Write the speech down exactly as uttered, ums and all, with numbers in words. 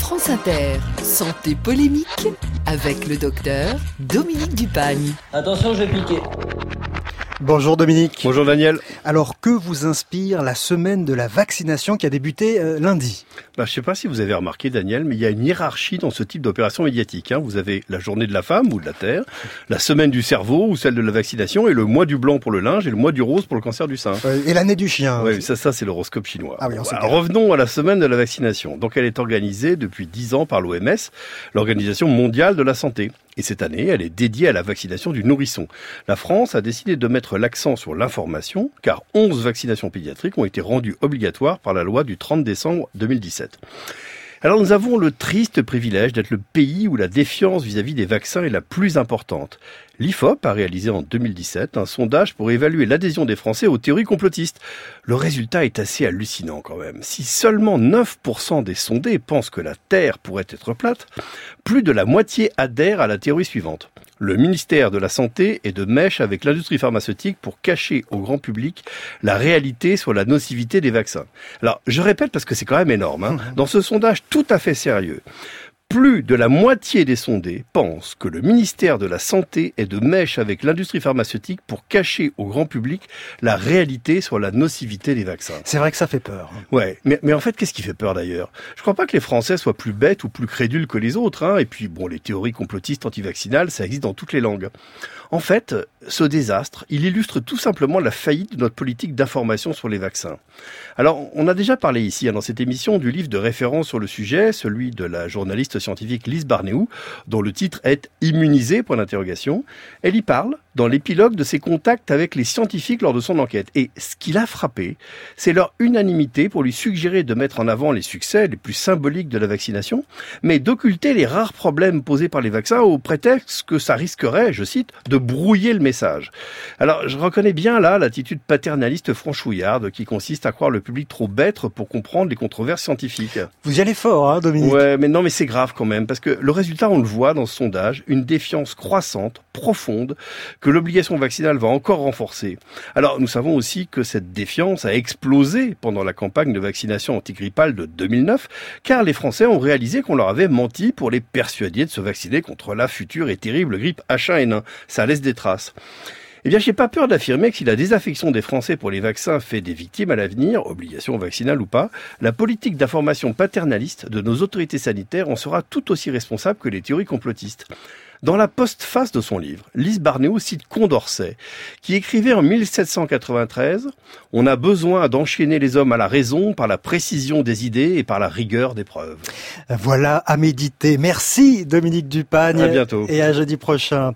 France Inter, santé polémique avec le docteur Dominique Dupagne. Attention, je vais piquer. Bonjour Dominique. Bonjour Daniel. Alors, que vous inspire la semaine de la vaccination qui a débuté euh, lundi ? Bah, je ne sais pas si vous avez remarqué Daniel, mais il y a une hiérarchie dans ce type d'opération médiatique. Hein. Vous avez la journée de la femme ou de la terre, la semaine du cerveau ou celle de la vaccination, et le mois du blanc pour le linge et le mois du rose pour le cancer du sein. Euh, et l'année du chien. Oui, ça, ça c'est l'horoscope chinois. Ah oui, on sait Alors, revenons à la semaine de la vaccination. Donc elle est organisée depuis dix ans par l'O M S, l'Organisation mondiale de la santé. Et cette année, elle est dédiée à la vaccination du nourrisson. La France a décidé de mettre l'accent sur l'information, car onze vaccinations pédiatriques ont été rendues obligatoires par la loi du trente décembre deux mille dix-sept. Alors nous avons le triste privilège d'être le pays où la défiance vis-à-vis des vaccins est la plus importante. L'I F O P a réalisé en deux mille dix-sept un sondage pour évaluer l'adhésion des Français aux théories complotistes. Le résultat est assez hallucinant quand même. Si seulement neuf pour cent des sondés pensent que la Terre pourrait être plate, plus de la moitié adhèrent à la théorie suivante. Le ministère de la Santé est de mèche avec l'industrie pharmaceutique pour cacher au grand public la réalité sur la nocivité des vaccins. Alors, je répète parce que c'est quand même énorme. Hein. Dans ce sondage tout à fait sérieux, plus de la moitié des sondés pensent que le ministère de la Santé est de mèche avec l'industrie pharmaceutique pour cacher au grand public la réalité sur la nocivité des vaccins. C'est vrai que ça fait peur. Ouais, mais, mais en fait, qu'est-ce qui fait peur d'ailleurs ? Je crois pas que les Français soient plus bêtes ou plus crédules que les autres. Hein. Et puis, bon, les théories complotistes antivaccinales, ça existe dans toutes les langues. En fait, ce désastre, il illustre tout simplement la faillite de notre politique d'information sur les vaccins. Alors, on a déjà parlé ici, hein, dans cette émission, du livre de référence sur le sujet, celui de la journaliste scientifique Lise Barnéou, dont le titre est « Immunisé ?» point d'interrogation. Elle y parle, dans l'épilogue, de ses contacts avec les scientifiques lors de son enquête. Et ce qui l'a frappé, c'est leur unanimité pour lui suggérer de mettre en avant les succès les plus symboliques de la vaccination, mais d'occulter les rares problèmes posés par les vaccins au prétexte que ça risquerait, je cite, de brouiller le message. Alors, je reconnais bien là l'attitude paternaliste franchouillarde qui consiste à croire le public trop bête pour comprendre les controverses scientifiques. Vous y allez fort, hein, Dominique ? Ouais, mais non, mais c'est grave quand même, parce que le résultat, on le voit dans ce sondage, une défiance croissante, profonde, que l'obligation vaccinale va encore renforcer. Alors, nous savons aussi que cette défiance a explosé pendant la campagne de vaccination antigrippale de deux mille neuf, car les Français ont réalisé qu'on leur avait menti pour les persuader de se vacciner contre la future et terrible grippe H un N un. Ça laisse des traces. Eh bien, j'ai pas peur d'affirmer que si la désaffection des Français pour les vaccins fait des victimes à l'avenir, obligation vaccinale ou pas, la politique d'information paternaliste de nos autorités sanitaires en sera tout aussi responsable que les théories complotistes. Dans la postface de son livre, Lise Barnéou cite Condorcet, qui écrivait en mille sept cent quatre-vingt-treize « On a besoin d'enchaîner les hommes à la raison par la précision des idées et par la rigueur des preuves. » Voilà à méditer. Merci Dominique Dupagne. À bientôt. Et à jeudi prochain.